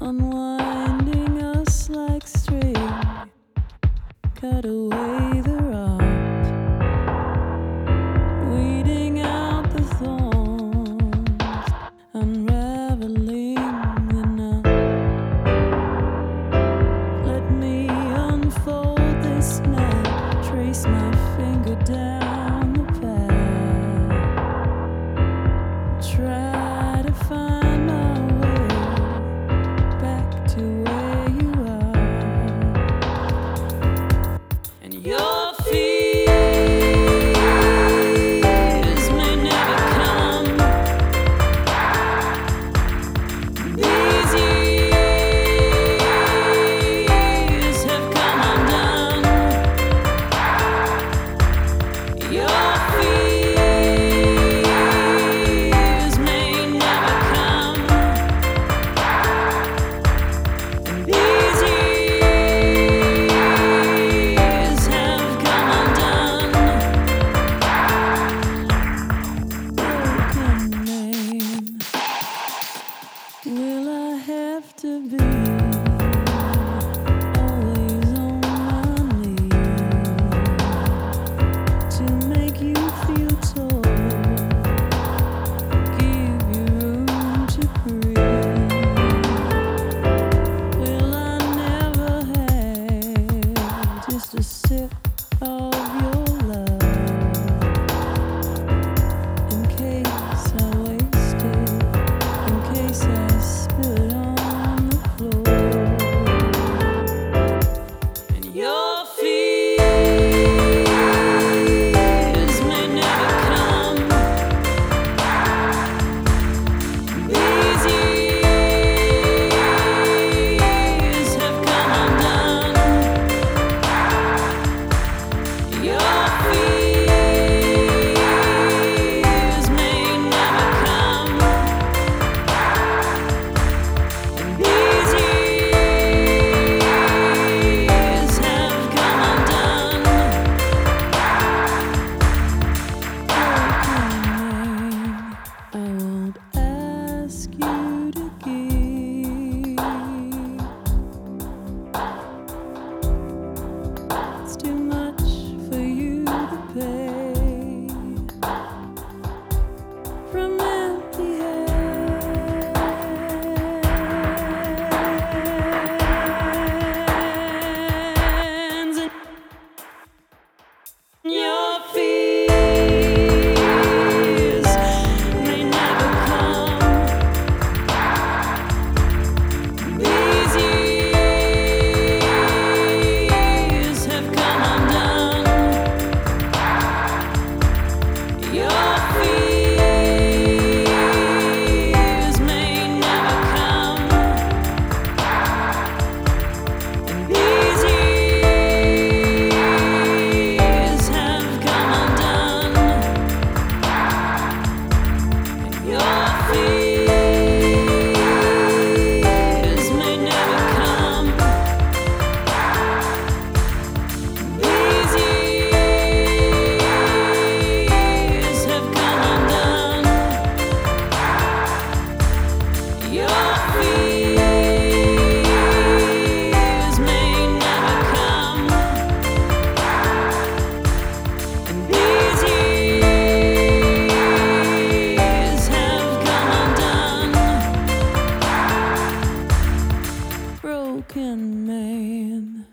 unwinding us like string. Cut away the rot, weeding out the thorns, unraveling the knot. Let me unfold this map, trace my finger down the path, try to find my way back to where you are. And your fears may never come. These years have come undone. Your fears may never come. And these years have come undone. Broken man, will I have to be always on my knees to make you feel tall, give you room to breathe? Will I never have just a sip of your love in case I waste it, in case I spill it on the floor? And your fears may never come. These years have come undone. Your fears may never come. And these years have come undone. Broken man, I won't ask you to give. It's too much for you to pay. From empty hands, and your fears may never come. These years have come undone. Your fears may never come. And these years have come undone. And your fears may never come. These years have come undone. Your fears may never come. And these years have come undone. Broken man.